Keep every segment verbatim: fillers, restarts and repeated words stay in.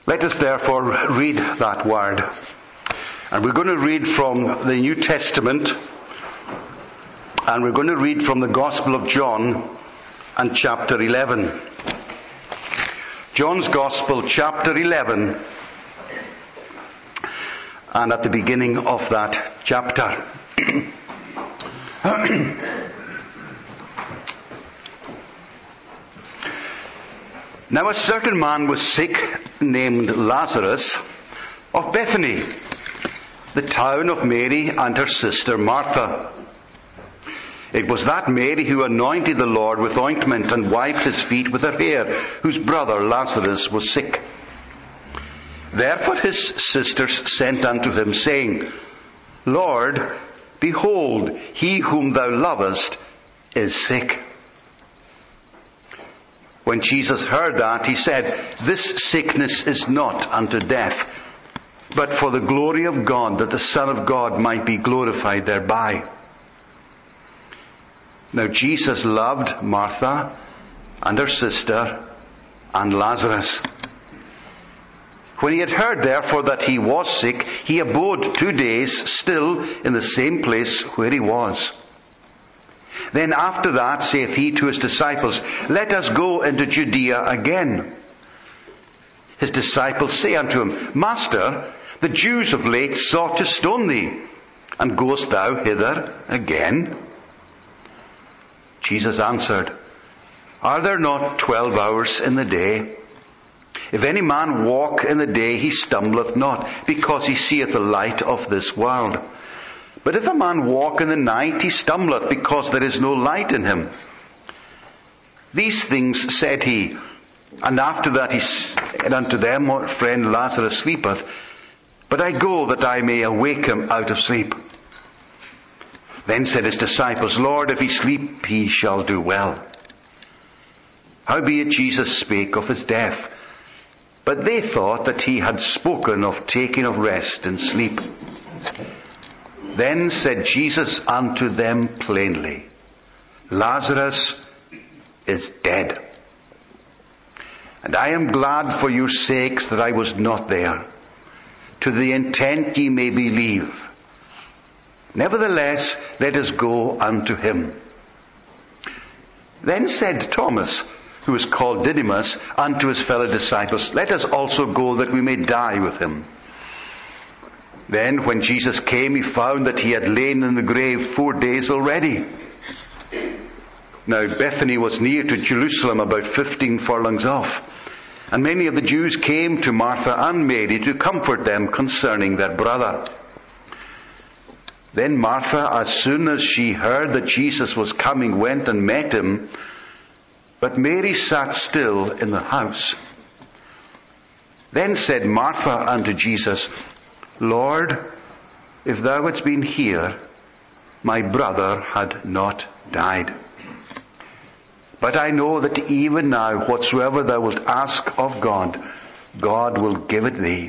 Let us therefore read that word. And we're going to read from the New Testament, and we're going to read from the Gospel of John and chapter eleven. John's Gospel, chapter eleven, and at the beginning of that chapter. Now a certain man was sick, named Lazarus, of Bethany, the town of Mary and her sister Martha. It was that Mary who anointed the Lord with ointment and wiped his feet with her hair, whose brother Lazarus was sick. Therefore his sisters sent unto him, saying, Lord, behold, he whom thou lovest is sick. When Jesus heard that, he said, This sickness is not unto death, but for the glory of God, that the Son of God might be glorified thereby. Now Jesus loved Martha and her sister and Lazarus. When he had heard therefore that he was sick, he abode two days still in the same place where he was. Then after that saith he to his disciples, Let us go into Judea again. His disciples say unto him, Master, the Jews of late sought to stone thee, and goest thou hither again? Jesus answered, Are there not twelve hours in the day? If any man walk in the day, he stumbleth not, because he seeth the light of this world. But if a man walk in the night, he stumbleth, because there is no light in him. These things said he, and after that he said unto them, Our friend Lazarus sleepeth, but I go that I may awake him out of sleep. Then said his disciples, Lord, if he sleep, he shall do well. Howbeit Jesus spake of his death, but they thought that he had spoken of taking of rest and sleep. Then said Jesus unto them plainly, Lazarus is dead. And I am glad for your sakes that I was not there, to the intent ye may believe. Nevertheless, let us go unto him. Then said Thomas, who was called Didymus, unto his fellow disciples, Let us also go that we may die with him. Then when Jesus came, he found that he had lain in the grave four days already. Now Bethany was near to Jerusalem, about fifteen furlongs off. And many of the Jews came to Martha and Mary to comfort them concerning their brother. Then Martha, as soon as she heard that Jesus was coming, went and met him. But Mary sat still in the house. Then said Martha unto Jesus, Lord, if thou hadst been here, my brother had not died. But I know that even now, whatsoever thou wilt ask of God, God will give it thee.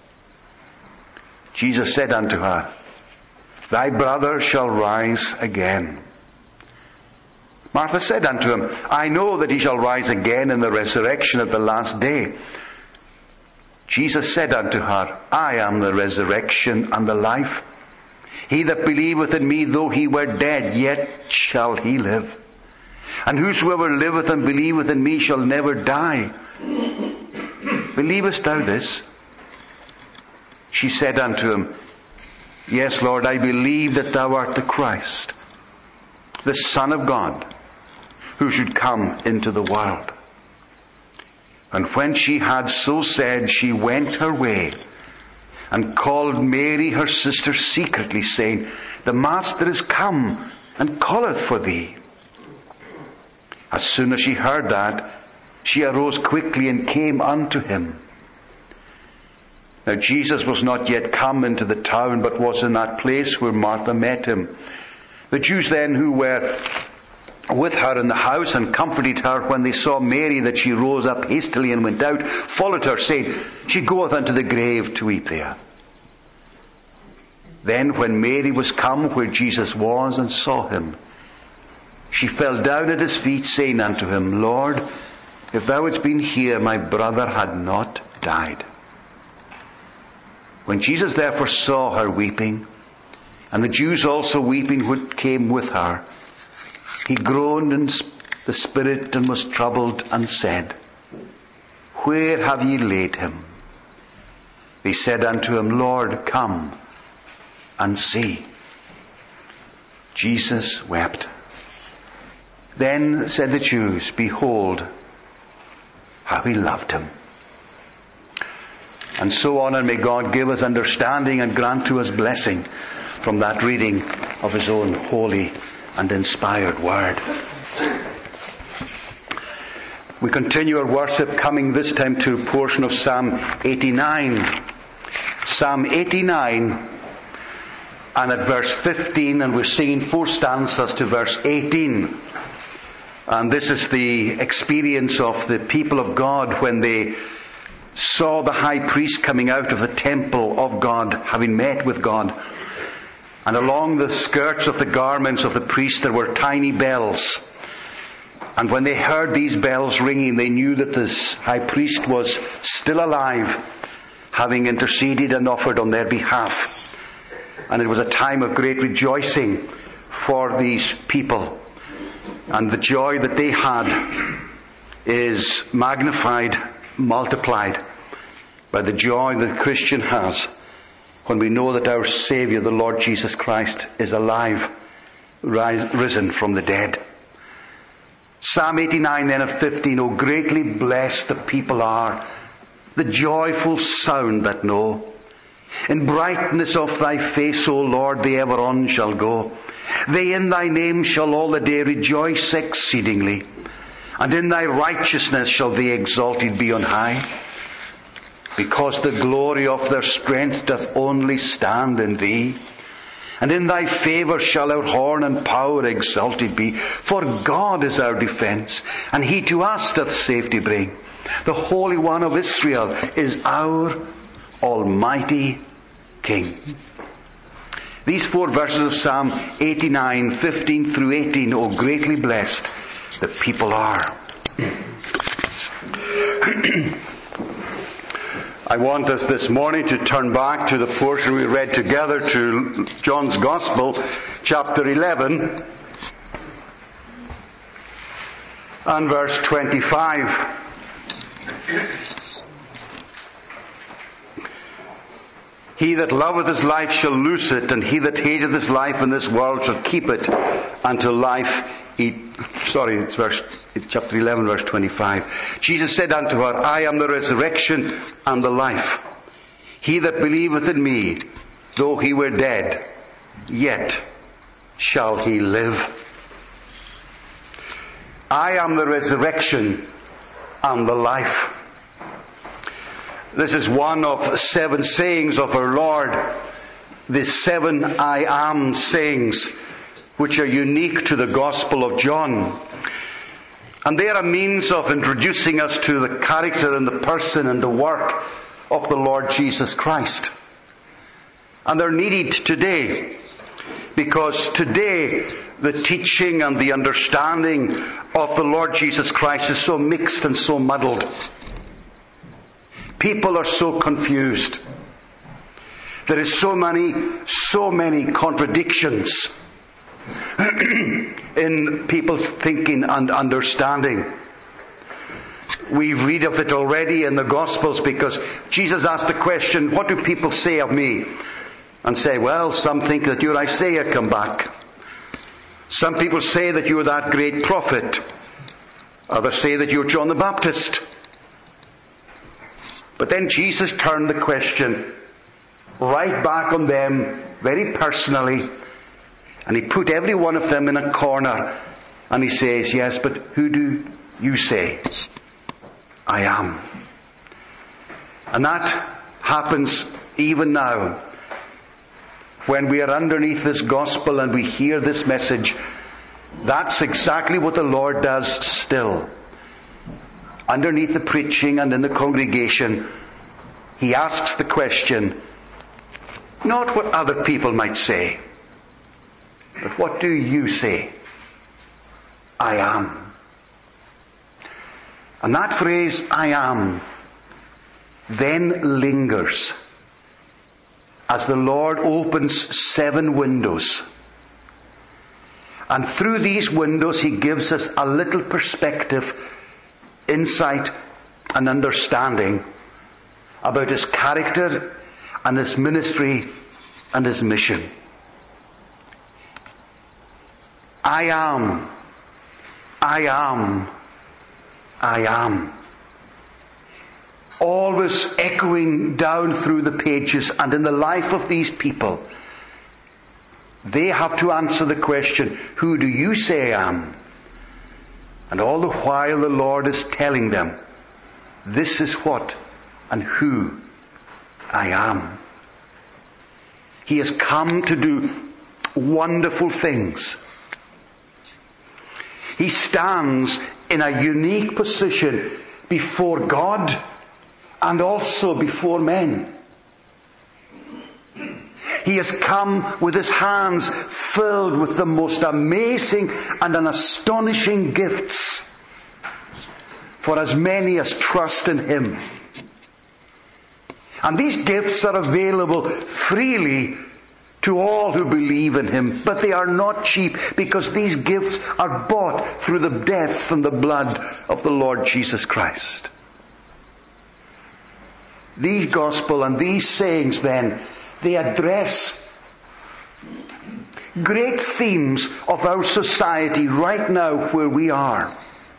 Jesus said unto her, Thy brother shall rise again. Martha said unto him, I know that he shall rise again in the resurrection at the last day. Jesus said unto her, I am the resurrection and the life. He that believeth in me, though he were dead, yet shall he live. And whosoever liveth and believeth in me shall never die. Believest thou this? She said unto him, Yes, Lord, I believe that thou art the Christ, the Son of God, who should come into the world. And when she had so said, she went her way, and called Mary her sister secretly, saying, The Master is come, and calleth for thee. As soon as she heard that, she arose quickly and came unto him. Now Jesus was not yet come into the town, but was in that place where Martha met him. The Jews then who were with her in the house and comforted her, when they saw Mary, that she rose up hastily and went out, followed her, saying, She goeth unto the grave to weep there. Then when Mary was come where Jesus was and saw him, she fell down at his feet, saying unto him, Lord, if thou hadst been here, my brother had not died. When Jesus therefore saw her weeping, and the Jews also weeping who came with her, he groaned in the spirit and was troubled, and said, Where have ye laid him? They said unto him, Lord, come and see. Jesus wept. Then said the Jews, Behold, how he loved him. And so on, and may God give us understanding and grant to us blessing from that reading of his own holy and inspired word. We continue our worship, coming this time to a portion of Psalm eighty-nine. Psalm eighty-nine, and at verse fifteen, and we're singing four stanzas to verse eighteen. And this is the experience of the people of God when they saw the high priest coming out of the temple of God, having met with God. And along the skirts of the garments of the priest there were tiny bells. And when they heard these bells ringing, they knew that this high priest was still alive, having interceded and offered on their behalf. And it was a time of great rejoicing for these people. And the joy that they had is magnified, multiplied by the joy that the Christian has when we know that our Saviour, the Lord Jesus Christ, is alive, rise, risen from the dead. Psalm eighty-nine then at fifteen, O greatly blessed the people are, the joyful sound that know. In brightness of thy face, O Lord, they ever on shall go. They in thy name shall all the day rejoice exceedingly, and in thy righteousness shall they exalted be on high. Because the glory of their strength doth only stand in thee. And in thy favour shall our horn and power exalted be. For God is our defence, and he to us doth safety bring. The Holy One of Israel is our Almighty King. These four verses of Psalm eighty-nine, fifteen through eighteen, O greatly blessed the people are. I want us this morning to turn back to the portion we read together, to John's Gospel, chapter eleven, and verse twenty-five. He that loveth his life shall lose it, and he that hateth his life in this world shall keep it until life eat. Sorry, it's verse, it's chapter eleven, verse twenty-five. Jesus said unto her, I am the resurrection and the life. He that believeth in me, though he were dead, yet shall he live. I am the resurrection and the life. This is one of seven sayings of our Lord, the seven I am sayings, which are unique to the Gospel of John. And they are a means of introducing us to the character and the person and the work of the Lord Jesus Christ. And they're needed today, because today the teaching and the understanding of the Lord Jesus Christ is so mixed and so muddled. People are so confused. There is so many, so many contradictions in people's thinking and understanding. We read of it already in the Gospels, because Jesus asked the question, what do people say of me? And say, well, some think that you're Isaiah come back. Some people say that you're that great prophet. Others say that you're John the Baptist. But then Jesus turned the question right back on them very personally, and he put every one of them in a corner, and he says, yes, but who do you say I am? And that happens even now. When we are underneath this gospel and we hear this message, that's exactly what the Lord does still. Underneath the preaching and in the congregation, he asks the question, not what other people might say, but what do you say I am? And that phrase, I am, then lingers as the Lord opens seven windows. And through these windows He gives us a little perspective, insight and understanding about His character and His ministry and His mission. I am, I am, I am. Always echoing down through the pages, and in the life of these people, they have to answer the question, who do you say I am? And all the while the Lord is telling them, this is what and who I am. He has come to do wonderful things. He stands in a unique position before God and also before men. He has come with His hands filled with the most amazing and an astonishing gifts for as many as trust in Him. And these gifts are available freely to all who believe in Him. But they are not cheap, because these gifts are bought through the death and the blood of the Lord Jesus Christ. These gospel and these sayings then, they address great themes of our society right now where we are.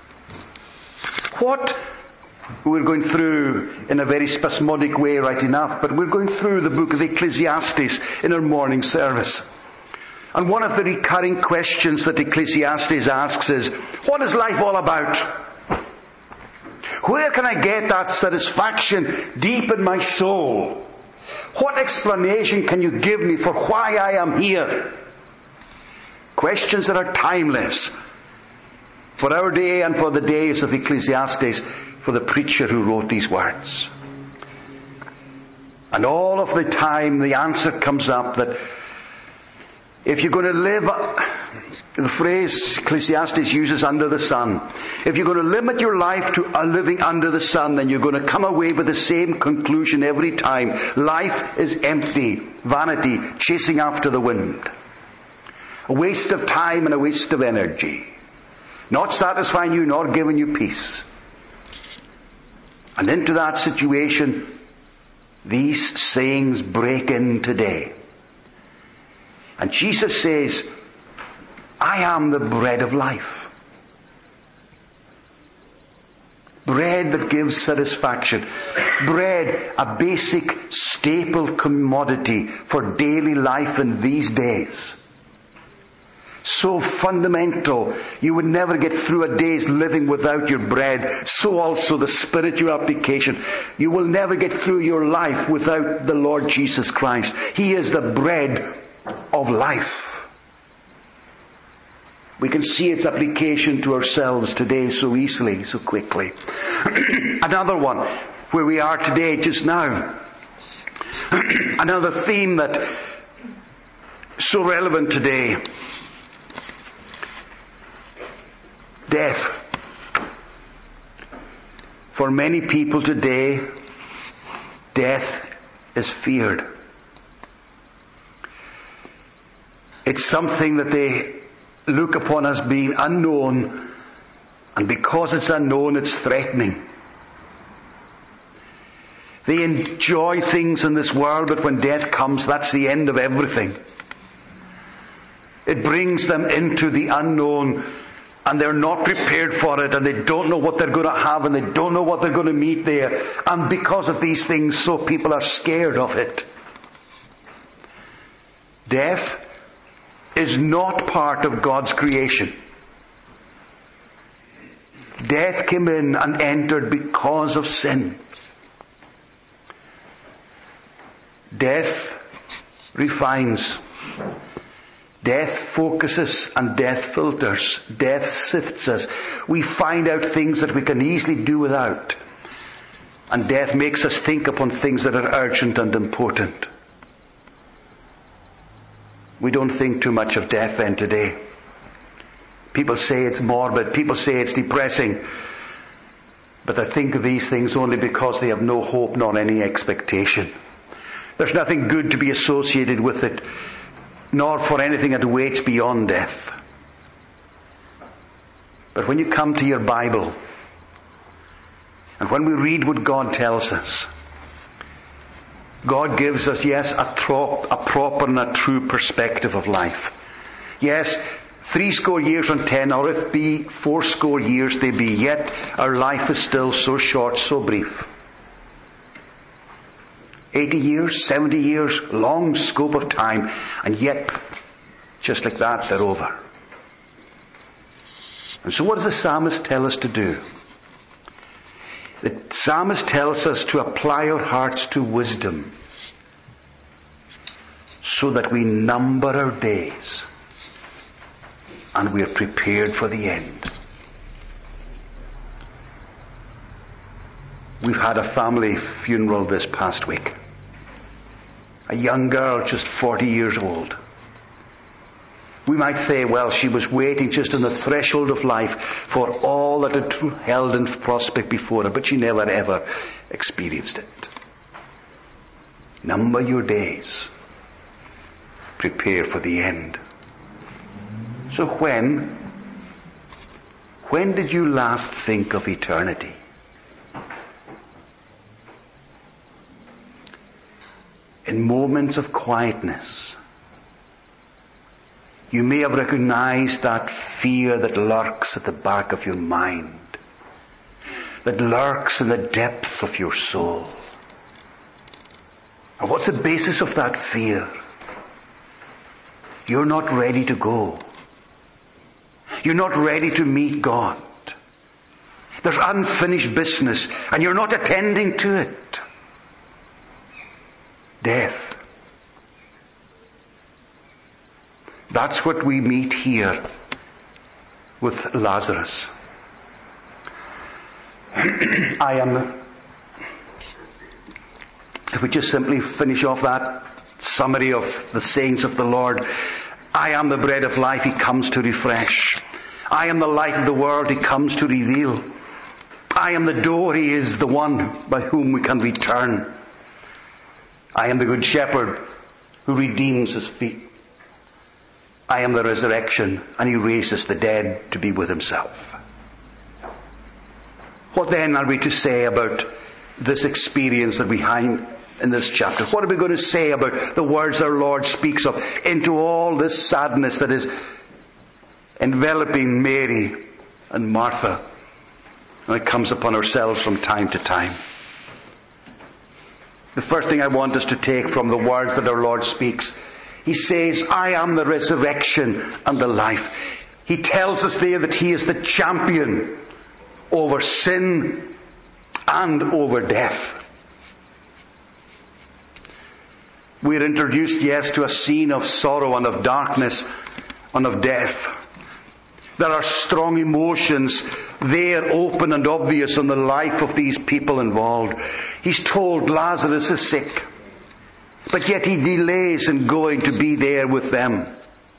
What we're going through in a very spasmodic way right enough, but we're going through the book of Ecclesiastes in our morning service. And one of the recurring questions that Ecclesiastes asks is, what is life all about? Where can I get that satisfaction deep in my soul? What explanation can you give me for why I am here? Questions that are timeless for our day and for the days of Ecclesiastes, for the preacher who wrote these words. And all of the time the answer comes up that if you're going to live, the phrase Ecclesiastes uses, under the sun, if you're going to limit your life to a living under the sun, then you're going to come away with the same conclusion every time. Life is empty, vanity, chasing after the wind. A waste of time and a waste of energy. Not satisfying you nor giving you peace. And into that situation, these sayings break in today. And Jesus says, I am the bread of life. Bread that gives satisfaction. Bread, a basic staple commodity for daily life in these days. So fundamental, you would never get through a day's living without your bread. So also the spiritual application. You will never get through your life without the Lord Jesus Christ. He is the bread of life. We can see its application to ourselves today so easily, so quickly. Another one, where we are today, just now. Another theme that is so relevant today. Death. For many people today, death is feared. It's something that they look upon as being unknown, and because it's unknown, it's threatening. They enjoy things in this world, but when death comes, that's the end of everything. It brings them into the unknown, and they're not prepared for it, and they don't know what they're going to have, and they don't know what they're going to meet there. And because of these things, so people are scared of it. Death is not part of God's creation. Death came in and entered because of sin. Death refines. Death focuses and death filters. Death sifts us. We find out things that we can easily do without. And death makes us think upon things that are urgent and important. We don't think too much of death then today. People say it's morbid. People say it's depressing. But they think of these things only because they have no hope nor any expectation. There's nothing good to be associated with it, nor for anything that waits beyond death. But when you come to your Bible, and when we read what God tells us, God gives us, yes, a, trop, a proper and a true perspective of life. Yes, three score years and ten, or if be four score years they be, yet our life is still so short, so brief. Eighty years, seventy years, long scope of time, and yet, just like that, they're over. And so what does the psalmist tell us to do? The psalmist tells us to apply our hearts to wisdom so that we number our days and we are prepared for the end. We've had a family funeral this past week. A young girl, just forty years old. We might say, well, she was waiting just on the threshold of life for all that it held in prospect before her, but she never ever experienced it. Number your days. Prepare for the end. So when, when did you last think of eternity? In moments of quietness, you may have recognized that fear that lurks at the back of your mind, that lurks in the depth of your soul. And what's the basis of that fear? You're not ready to go. You're not ready to meet God. There's unfinished business, and you're not attending to it. Death. That's what we meet here with Lazarus. I am, if we just simply finish off that summary of the sayings of the Lord, I am the bread of life, He comes to refresh. I am the light of the world, He comes to reveal. I am the door, He is the one by whom we can return. I am the good shepherd who redeems His feet. I am the resurrection, and He raises the dead to be with Himself. What then are we to say about this experience that we find in this chapter? What are we going to say about the words our Lord speaks of into all this sadness that is enveloping Mary and Martha, and it comes upon ourselves from time to time? The first thing I want us to take from the words that our Lord speaks, He says, I am the resurrection and the life. He tells us there that He is the champion over sin and over death. We are introduced, yes, to a scene of sorrow and of darkness and of death. There are strong emotions there, open and obvious in the life of these people involved. He's told Lazarus is sick, but yet he delays in going to be there with them.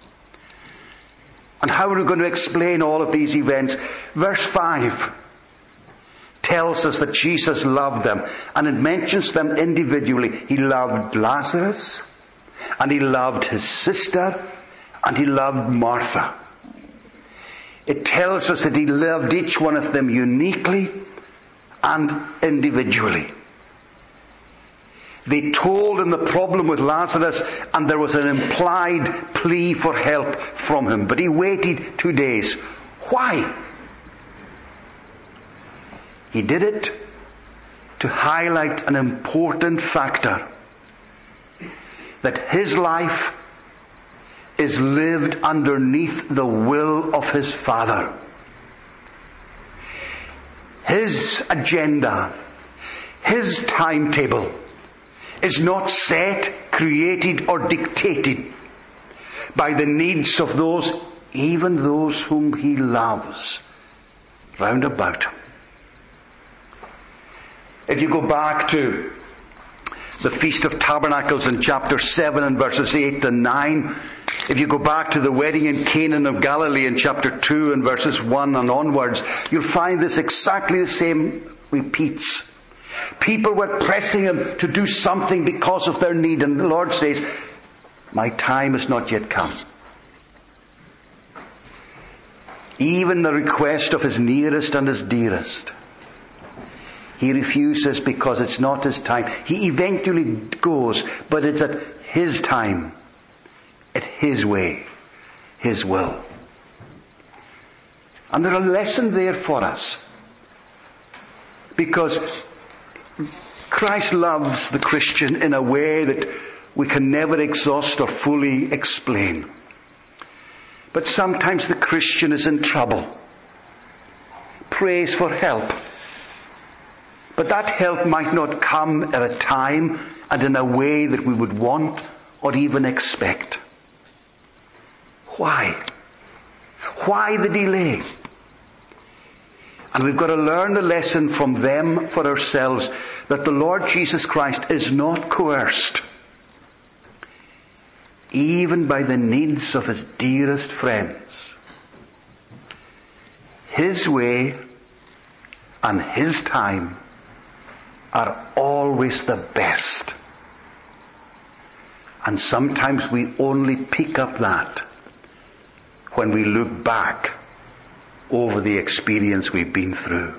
And how are we going to explain all of these events? Verse five tells us that Jesus loved them, and it mentions them individually. He loved Lazarus, and He loved his sister, and He loved Martha. It tells us that He loved each one of them uniquely and individually. They told him the problem with Lazarus, and there was an implied plea for help from him. But he waited two days. Why? He did it to highlight an important factor. That his life is lived underneath the will of his Father. His agenda, his timetable is not set, created or dictated by the needs of those, even those whom He loves, round about. If you go back to the Feast of Tabernacles in chapter seven and verses eight and nine, if you go back to the wedding in Canaan of Galilee in chapter two and verses one and onwards, you'll find this exactly the same repeats. People were pressing him to do something because of their need, and the Lord says, my time has not yet come. Even the request of his nearest and his dearest, he refuses because it's not his time. He eventually goes, but it's at his time, at his way, his will. And there's a lesson there for us. Because Christ loves the Christian in a way that we can never exhaust or fully explain. But sometimes the Christian is in trouble, prays for help. But that help might not come at a time and in a way that we would want or even expect. Why? Why the delay? And we've got to learn the lesson from them for ourselves, that the Lord Jesus Christ is not coerced, even by the needs of his dearest friends. His way and his time are always the best. And sometimes we only pick up that when we look back over the experience we've been through.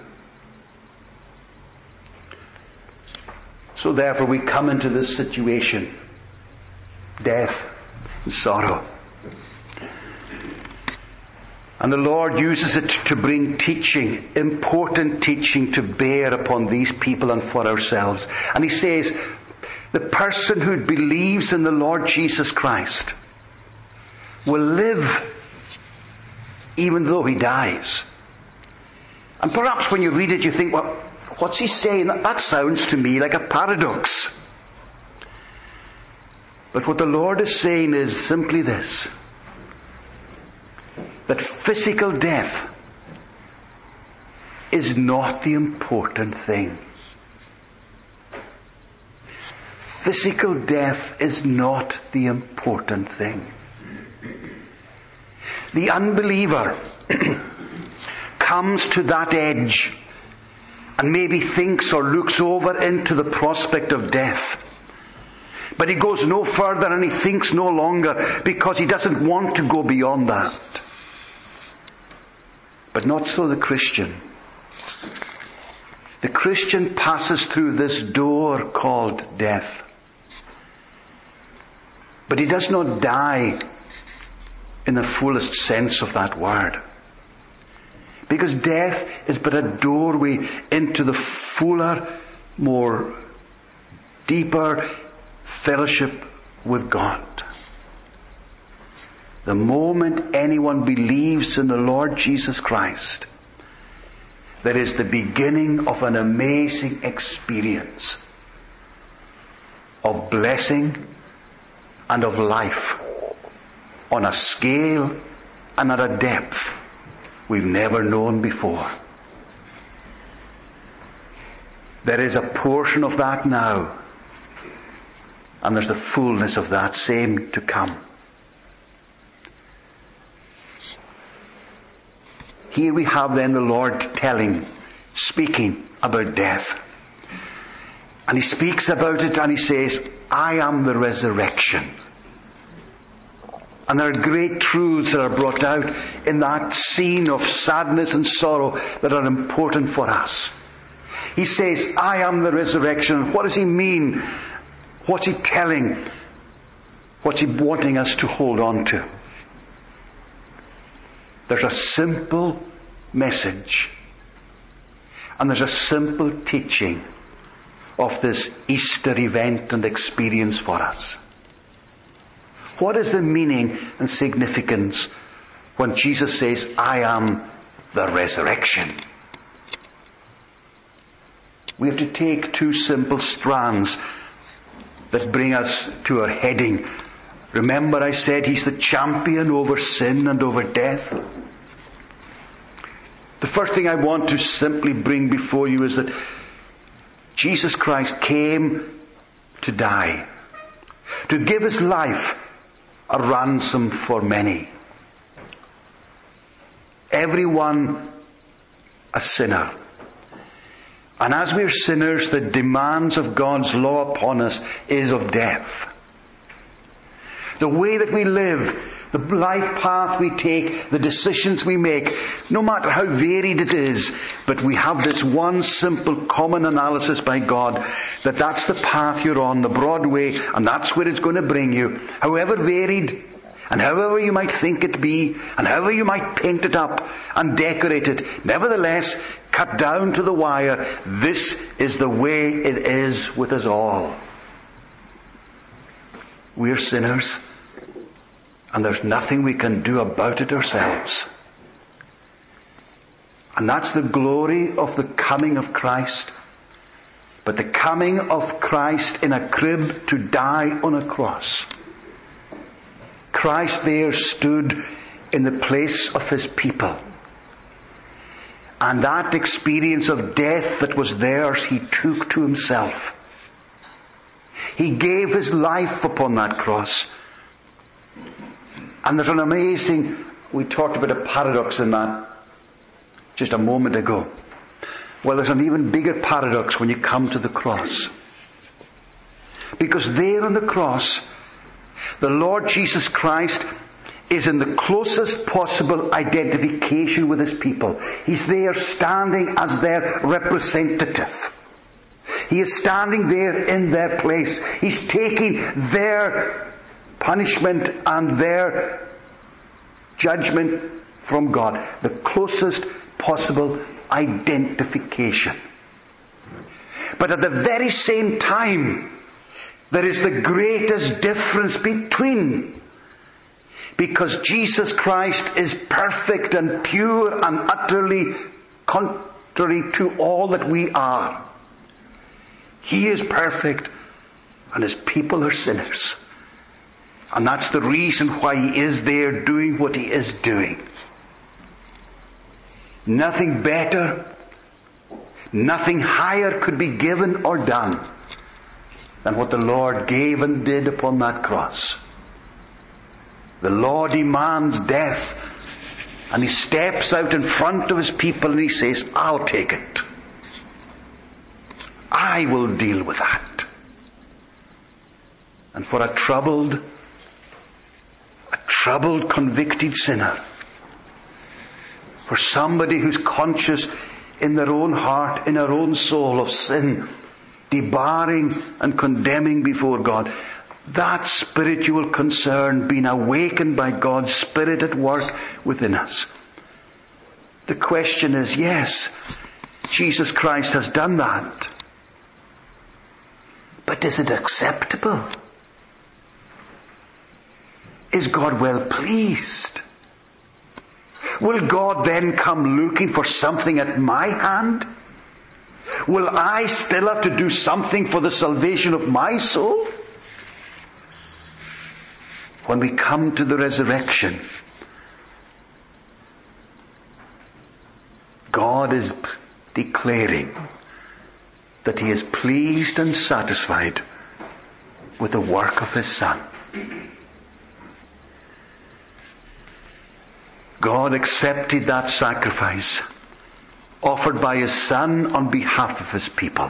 So therefore we come into this situation, death and sorrow. And the Lord uses it to bring teaching, important teaching to bear upon these people and for ourselves. And he says, the person who believes in the Lord Jesus Christ will live even though he dies. And perhaps when you read it you think, well, what's he saying? That, that sounds to me like a paradox. But what the Lord is saying is simply this, that physical death is not the important thing. Physical death is not the important thing. The unbeliever comes to that edge and maybe thinks or looks over into the prospect of death. But he goes no further and he thinks no longer because he doesn't want to go beyond that. But not so the Christian. The Christian passes through this door called death. But he does not die in the fullest sense of that word. Because death is but a doorway into the fuller, more deeper fellowship with God. The moment anyone believes in the Lord Jesus Christ, that is the beginning of an amazing experience of blessing and of life on a scale and at a depth we've never known before. There is a portion of that now, and there's the fullness of that same to come. Here we have then the Lord telling, speaking about death. And he speaks about it and he says, I am the resurrection. And there are great truths that are brought out in that scene of sadness and sorrow that are important for us. He says, I am the resurrection. What does he mean? What's he telling? What's he wanting us to hold on to? There's a simple message and there's a simple teaching of this Easter event and experience for us. What is the meaning and significance when Jesus says, I am the resurrection? We have to take two simple strands that bring us to our heading. Remember I said he's the champion over sin and over death. The first thing I want to simply bring before you is that Jesus Christ came to die, to give his life a ransom for many. Everyone a sinner, And as we're sinners, the demands of God's law upon us is of death. The way that we live, the life path we take, the decisions we make, no matter how varied it is, but we have this one simple common analysis by God that that's the path you're on, the broad way, and that's where it's going to bring you. However varied, and however you might think it be, and however you might paint it up and decorate it, nevertheless, cut down to the wire, this is the way it is with us all. We're sinners, and there's nothing we can do about it ourselves. And that's the glory of the coming of Christ. But the coming of Christ in a crib to die on a cross. Christ there stood in the place of His people. And that experience of death that was theirs, He took to Himself. He gave His life upon that cross. And there's an amazing, we talked about a paradox in that just a moment ago. Well, there's an even bigger paradox when you come to the cross. Because there on the cross, the Lord Jesus Christ is in the closest possible identification with His people. He's there standing as their representative. He is standing there in their place. He's taking their punishment and their judgment from God. The closest possible identification. But at the very same time, there is the greatest difference between. Because Jesus Christ is perfect and pure and utterly contrary to all that we are. He is perfect and His people are sinners. And that's the reason why He is there doing what He is doing. Nothing better, nothing higher could be given or done than what the Lord gave and did upon that cross. The law demands death, and He steps out in front of His people and He says, I'll take it. I will deal with that. And for a troubled, a troubled, convicted sinner, for somebody who's conscious in their own heart, in their own soul of sin, debarring and condemning before God, that spiritual concern being awakened by God's Spirit at work within us. The question is, yes, Jesus Christ has done that. But is it acceptable? Is God well pleased? Will God then come looking for something at my hand? Will I still have to do something for the salvation of my soul? When we come to the resurrection, God is declaring that He is pleased and satisfied with the work of His Son. God accepted that sacrifice offered by His Son on behalf of His people.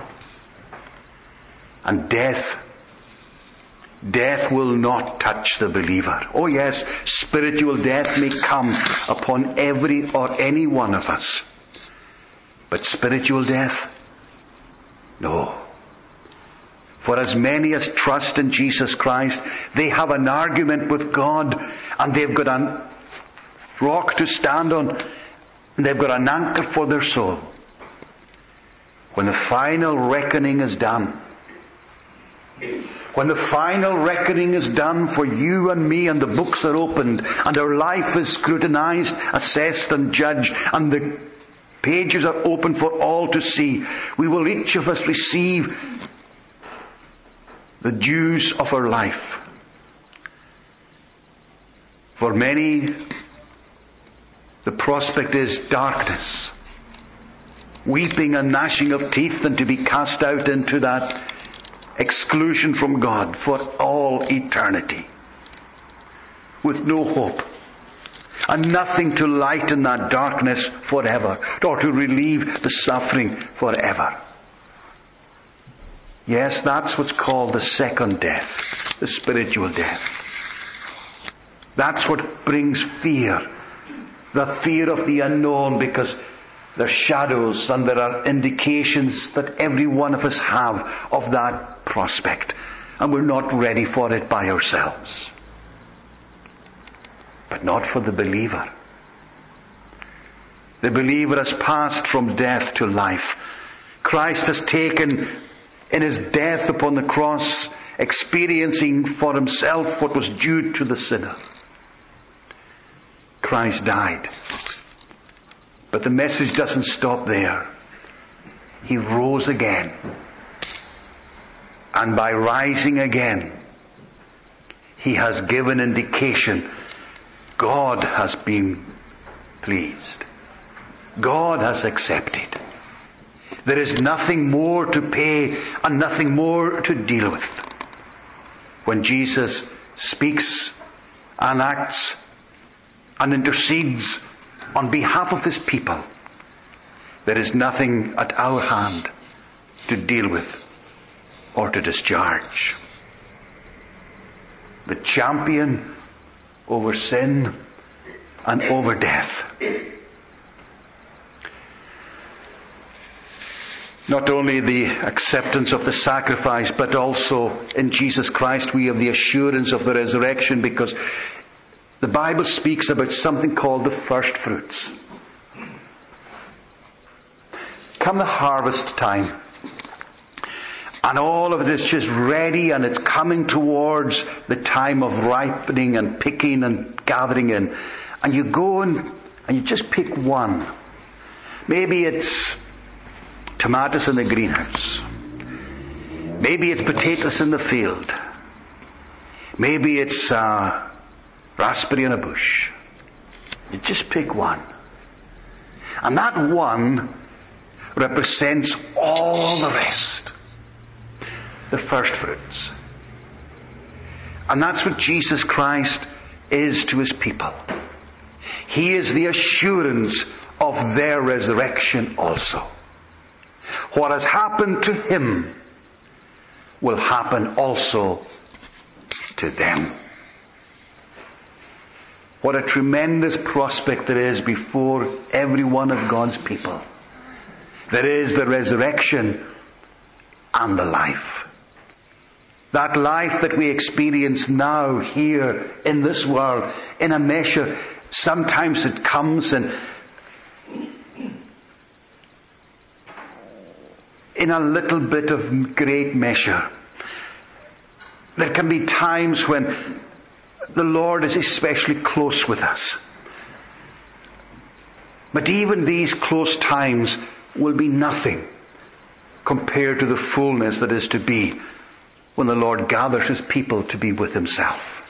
And death, death will not touch the believer. Oh yes, spiritual death may come upon every or any one of us. But spiritual death, no. For as many as trust in Jesus Christ, they have an argument with God, and they've got a rock to stand on, and they've got an anchor for their soul. When the final reckoning is done, when the final reckoning is done for you and me, and the books are opened, and our life is scrutinized, assessed and judged, and the pages are open for all to see, we will each of us receive the dues of our life. For many, the prospect is darkness, weeping and gnashing of teeth, and to be cast out into that exclusion from God for all eternity, with no hope, and nothing to lighten that darkness forever, or to relieve the suffering forever. Yes, that's what's called the second death, the spiritual death. That's what brings fear. The fear of the unknown, because there are shadows and there are indications that every one of us have of that prospect. And we're not ready for it by ourselves. But not for the believer. The believer has passed from death to life. Christ has taken in his death upon the cross, experiencing for himself what was due to the sinner. Christ died. But the message doesn't stop there. He rose again. And by rising again, he has given indication God has been pleased. God has accepted. There is nothing more to pay and nothing more to deal with. When Jesus speaks and acts and intercedes on behalf of his people, there is nothing at our hand to deal with or to discharge. The champion over sin and over death. Not only the acceptance of the sacrifice, but also in Jesus Christ we have the assurance of the resurrection, because the Bible speaks about something called the first fruits. Come the harvest time, and all of it is just ready, and it's coming towards the time of ripening and picking and gathering in. And you go and, and you just pick one. Maybe it's tomatoes in the greenhouse. Maybe it's potatoes in the field. Maybe it's uh, raspberry in a bush. You just pick one. And that one represents all the rest. The first fruits. And that's what Jesus Christ is to his people. He is the assurance of their resurrection also. What has happened to him will happen also to them. What a tremendous prospect there is before every one of God's people. There is the resurrection and the life. That life that we experience now here in this world, in a measure, sometimes it comes in, in a little bit of great measure. There can be times when the Lord is especially close with us. But even these close times will be nothing compared to the fullness that is to be when the Lord gathers his people to be with himself.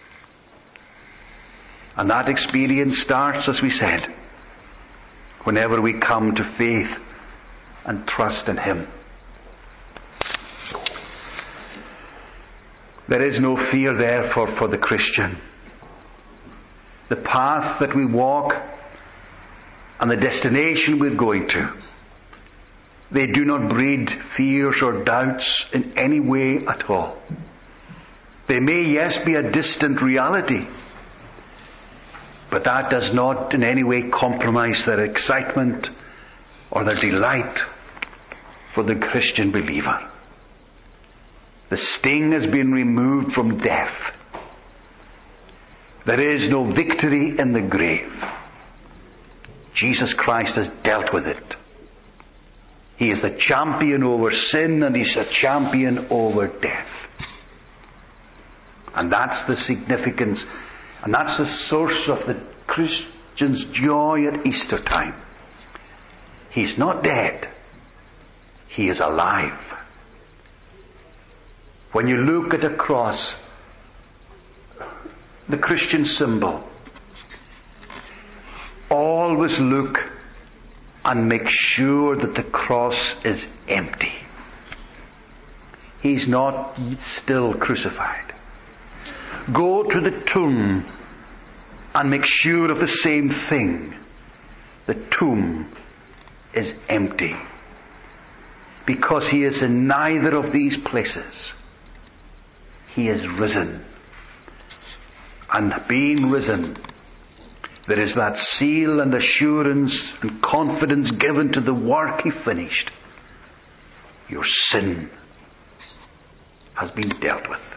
And that experience starts, as we said, whenever we come to faith and trust in him. There is no fear therefore for the Christian. The path that we walk and the destination we're going to, they do not breed fears or doubts in any way at all. They may, yes, be a distant reality, but that does not in any way compromise their excitement or their delight for the Christian believer. The sting has been removed from death. There is no victory in the grave. Jesus Christ has dealt with it. He is the champion over sin, and he's a champion over death. And that's the significance, and that's the source of the Christian's joy at Easter time. He's not dead. He is alive. When you look at a cross, the Christian symbol, always look and make sure that the cross is empty. He's not still crucified. Go to the tomb and make sure of the same thing. The tomb is empty. because he is in neither of these places. He is risen. And being risen, there is that seal and assurance and confidence given to the work he finished. Your sin has been dealt with.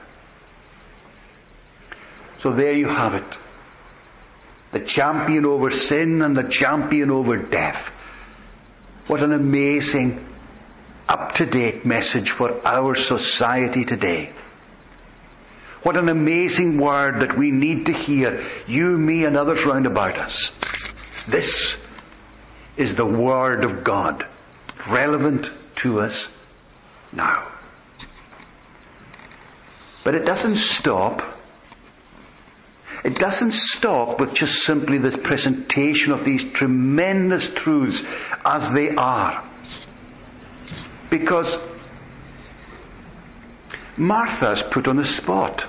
So there you have it. The champion over sin and the champion over death. What an amazing, up-to-date message for our society today. What an amazing word that we need to hear, you, me, and others round about us. This is the Word of God, relevant to us now. But it doesn't stop. It doesn't stop with just simply this presentation of these tremendous truths as they are. Because Martha is put on the spot.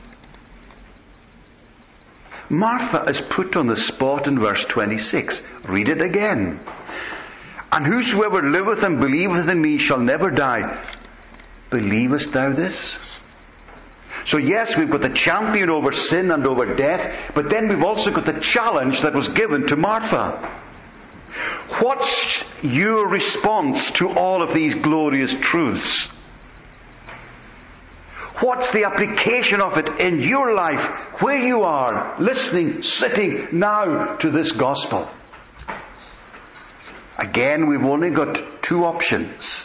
Martha is put on the spot in verse twenty-six. Read it again. And whosoever liveth and believeth in me shall never die. Believest thou this? So yes, we've got the champion over sin and over death, but then we've also got the challenge that was given to Martha. What's your response to all of these glorious truths? What's the application of it in your life, where you are, listening, sitting now to this gospel? Again, we've only got two options.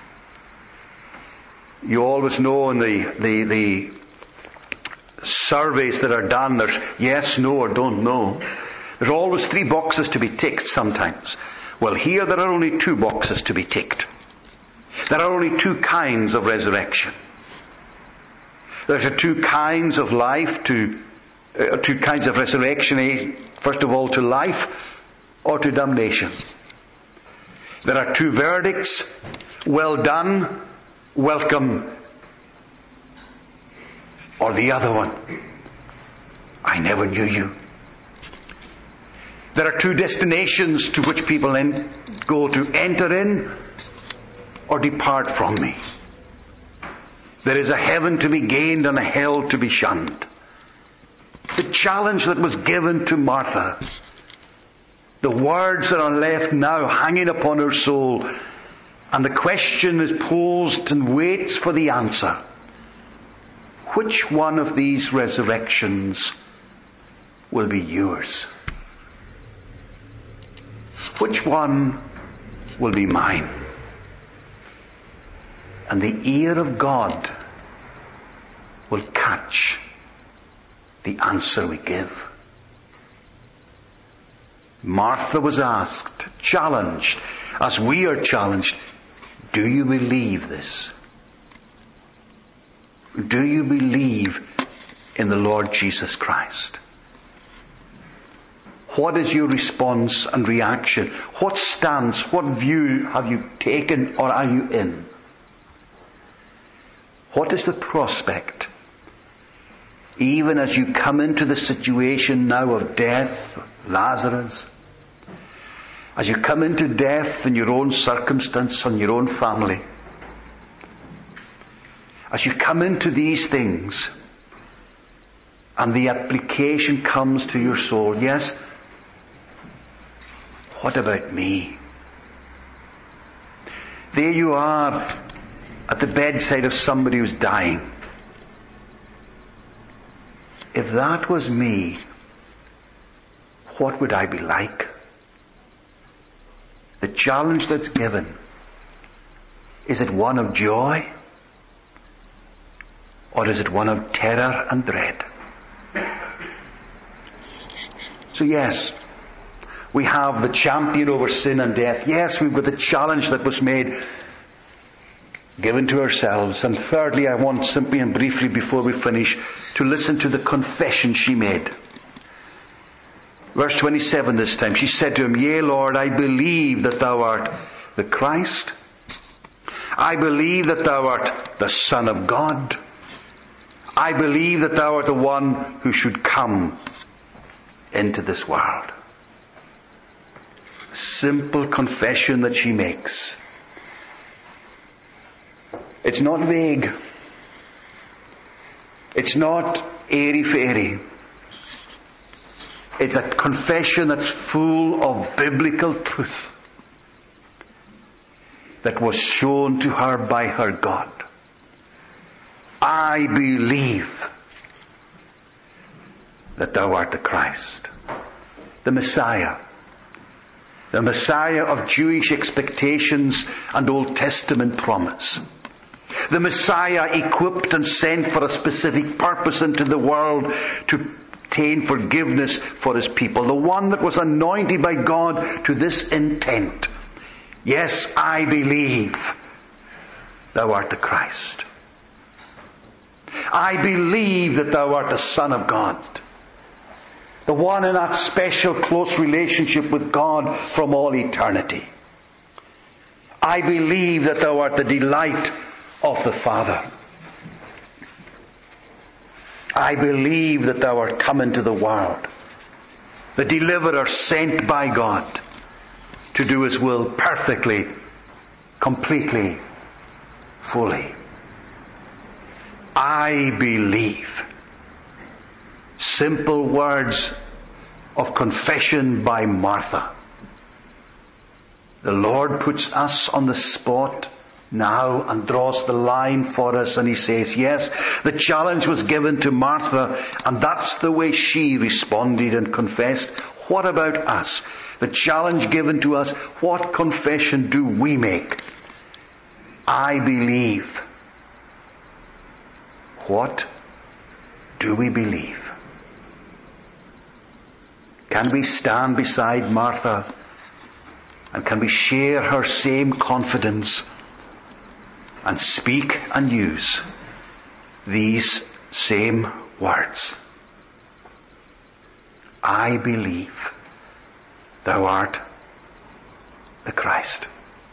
You always know in the, the, the surveys that are done, there's yes, no, or don't know. There's always three boxes to be ticked sometimes. Well, here there are only two boxes to be ticked. There are only two kinds of resurrection. There are two kinds of life, to, uh, two kinds of resurrection. Eh? First of all, to life or to damnation. There are two verdicts. Well done, welcome. Or the other one. I never knew you. There are two destinations to which people en- go to enter in or depart from me. There is a heaven to be gained and a hell to be shunned. The challenge that was given to Martha, the words that are left now hanging upon her soul, and the question is posed and waits for the answer. Which one of these resurrections will be yours? Which one will be mine? And the ear of God will catch the answer we give. Martha was asked, challenged, as we are challenged, do you believe this? Do you believe in the Lord Jesus Christ? What is your response and reaction? What stance, what view have you taken or are you in? What is the prospect? Even as you come into the situation now of death, Lazarus, as you come into death in your own circumstance and your own family, as you come into these things, and the application comes to your soul, yes, what about me? There you are at the bedside of somebody who's dying. If that was me, what would I be like? The challenge that's given, is it one of joy? Or is it one of terror and dread? So yes, we have the champion over sin and death. Yes, we've got the challenge that was made, given to ourselves. And thirdly, I want simply and briefly before we finish to listen to the confession she made. Verse twenty-seven this time. She said to him, Yea, Lord, I believe that thou art the Christ. I believe that thou art the Son of God. I believe that thou art the one who should come into this world. Simple confession that she makes. It's not vague. It's not airy-fairy. It's a confession that's full of biblical truth that was shown to her by her God. I believe that thou art the Christ, the Messiah, the Messiah of Jewish expectations and Old Testament promise. The Messiah equipped and sent for a specific purpose into the world to obtain forgiveness for his people. The one that was anointed by God to this intent. Yes, I believe thou art the Christ. I believe that thou art the Son of God. The one in that special close relationship with God from all eternity. I believe that thou art the delight of the Father. I believe that thou art come into the world, the deliverer sent by God to do his will perfectly, completely, fully. I believe. Simple words of confession by Martha. The Lord puts us on the spot now and draws the line for us, and he says, yes, the challenge was given to Martha, and that's the way she responded and confessed. What about us? The challenge given to us, what confession do we make? I believe. What do we believe? Can we stand beside Martha and can we share her same confidence and speak and use these same words? I believe thou art the Christ.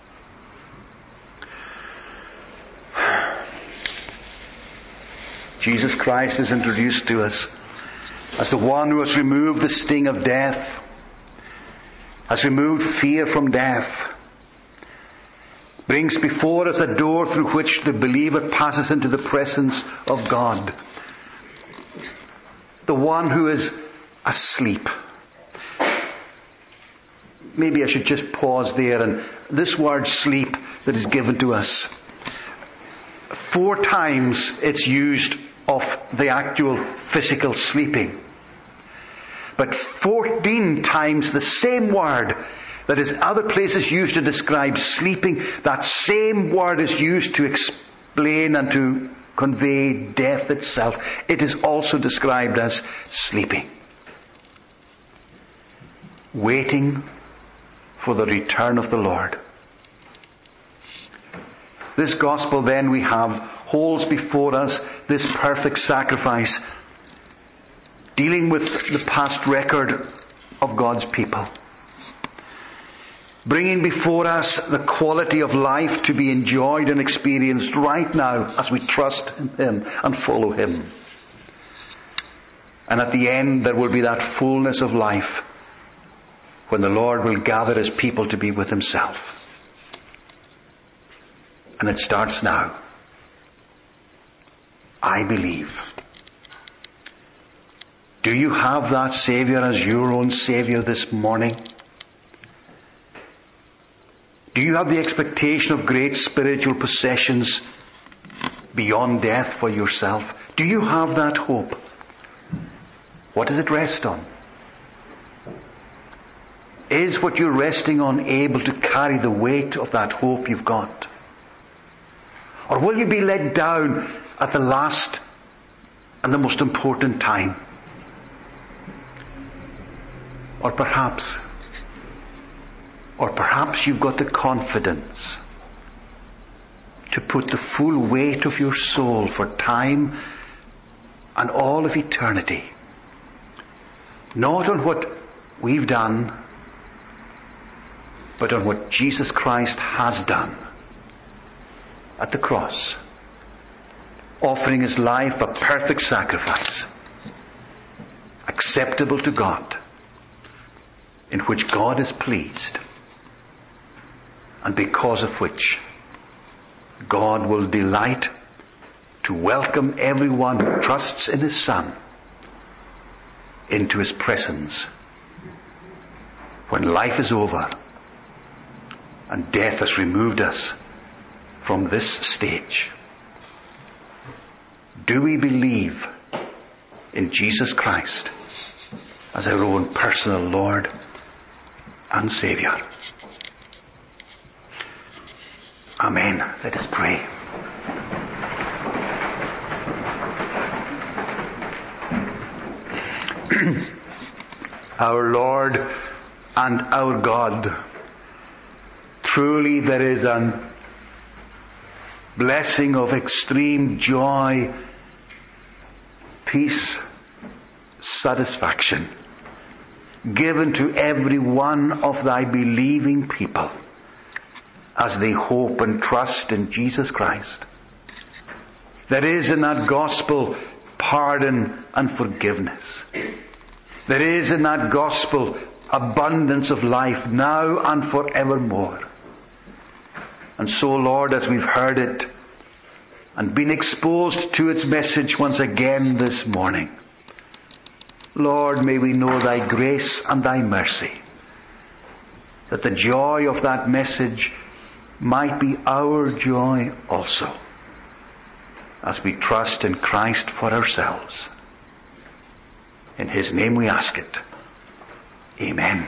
Jesus Christ is introduced to us as the one who has removed the sting of death, has removed fear from death, brings before us a door through which the believer passes into the presence of God. The one who is asleep. Maybe I should just pause there, and this word sleep that is given to us, four times it's used of the actual physical sleeping. But fourteen times the same word that is other places used to describe sleeping, that same word is used to explain and to convey death itself. It is also described as sleeping. Waiting for the return of the Lord. This gospel then we have holds before us this perfect sacrifice, dealing with the past record of God's people, bringing before us the quality of life to be enjoyed and experienced right now as we trust in Him and follow Him. And at the end there will be that fullness of life when the Lord will gather His people to be with Himself. And it starts now. I believe. Do you have that Saviour as your own Saviour this morning? Do you have the expectation of great spiritual possessions beyond death for yourself? Do you have that hope? What does it rest on? Is what you're resting on able to carry the weight of that hope you've got? Or will you be let down at the last and the most important time? Or perhaps, or perhaps you've got the confidence to put the full weight of your soul for time and all of eternity, not on what we've done, but on what Jesus Christ has done at the cross, offering His life a perfect sacrifice, acceptable to God, in which God is pleased, and because of which God will delight to welcome everyone who trusts in His Son into His presence when life is over and death has removed us from this stage. Do we believe in Jesus Christ as our own personal Lord and Saviour? Amen. Let us pray. Our Lord and our God, truly there is a blessing of extreme joy, peace, satisfaction given to every one of thy believing people as they hope and trust in Jesus Christ. There is in that gospel pardon and forgiveness. There is in that gospel abundance of life now and forevermore. And so, Lord, as we've heard it and been exposed to its message once again this morning, Lord, may we know thy grace and thy mercy, that the joy of that message might be our joy also, as we trust in Christ for ourselves. In His name we ask it. Amen.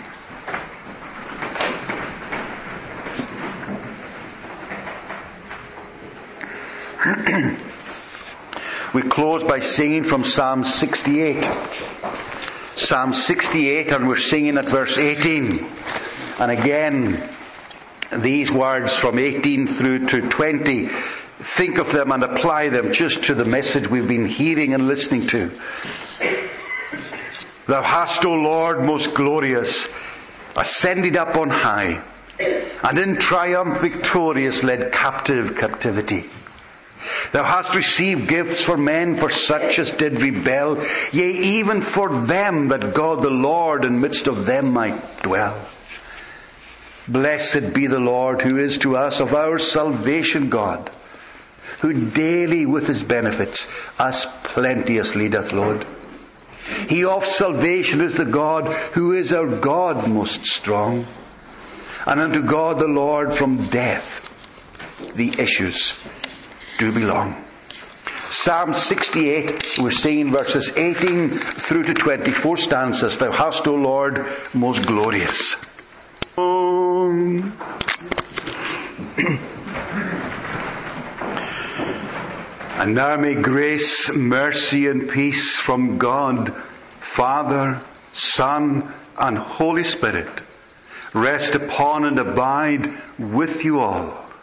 We close by singing from Psalm sixty-eight. Psalm sixty-eight, and we're singing at verse eighteen. And again, these words from eighteen through to twenty, think of them and apply them just to the message we've been hearing and listening to. Thou hast, O Lord, most glorious, ascended up on high, and in triumph victorious led captive captivity. Thou hast received gifts for men, for such as did rebel, yea, even for them, that God the Lord in midst of them might dwell. Blessed be the Lord, who is to us of our salvation God, who daily with His benefits us plenteously doth load. He of salvation is the God, who is our God most strong. And unto God the Lord from death the issues do belong. Psalm sixty-eight, we're singing verses eighteen through to twenty-four stanzas. Thou hast, O Lord, most glorious. And now may grace, mercy and peace from God, Father, Son and Holy Spirit rest upon and abide with you all,